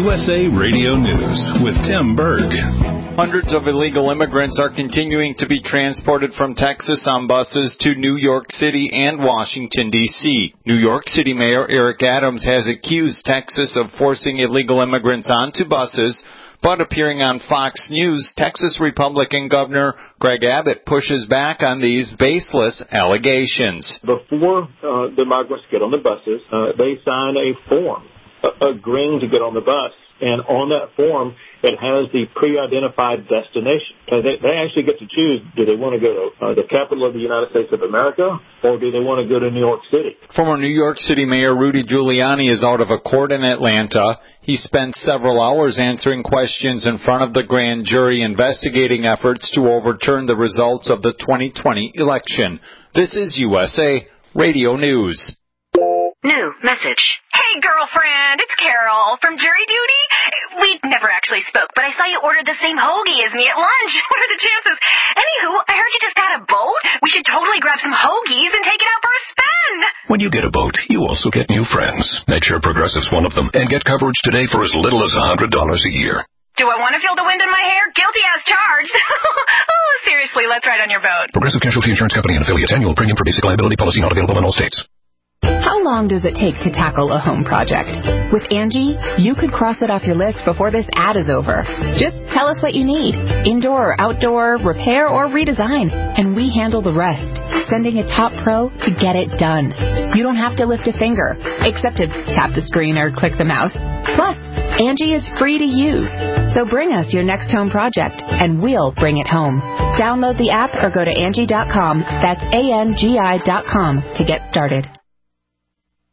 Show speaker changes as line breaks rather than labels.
USA Radio News with Tim Berg.
Hundreds of illegal immigrants are continuing to be transported from Texas on buses to New York City and Washington, D.C. New York City Mayor Eric Adams has accused Texas of forcing illegal immigrants onto buses, but appearing on Fox News, Texas Republican Governor Greg Abbott pushes back on these baseless allegations.
Before the migrants get on the buses, they sign a form agreeing to get on the bus. And on that form, it has the pre-identified destination. They actually get to choose, do they want to go to the capital of the United States of America, or do they want to go to New York City?
Former New York City Mayor Rudy Giuliani is out of a court in Atlanta. He spent several hours answering questions in front of the grand jury investigating efforts to overturn the results of the 2020 election. This is USA Radio News.
New message. Hey, girlfriend, it's Carol from jury duty. We never actually spoke, but I saw you ordered the same hoagie as me at lunch. What are the chances? Anywho, I heard you just got a boat. We should totally grab some hoagies and take it out for a spin.
When you get a boat, you also get new friends. Make sure Progressive's one of them and get coverage today for as little as $100 a year.
Do I want to feel the wind in my hair? Guilty as charged. Oh, seriously, let's ride on your boat.
Progressive Casualty Insurance Company and affiliates. Annual premium for basic liability policy not available in all states.
How long does it take to tackle a home project? With Angie, you could cross it off your list before this ad is over. Just tell us what you need. Indoor or outdoor, repair or redesign. And we handle the rest, sending a top pro to get it done. You don't have to lift a finger, except to tap the screen or click the mouse. Plus, Angie is free to use. So bring us your next home project, and we'll bring it home. Download the app or go to Angie.com. That's ANGI.com to get started.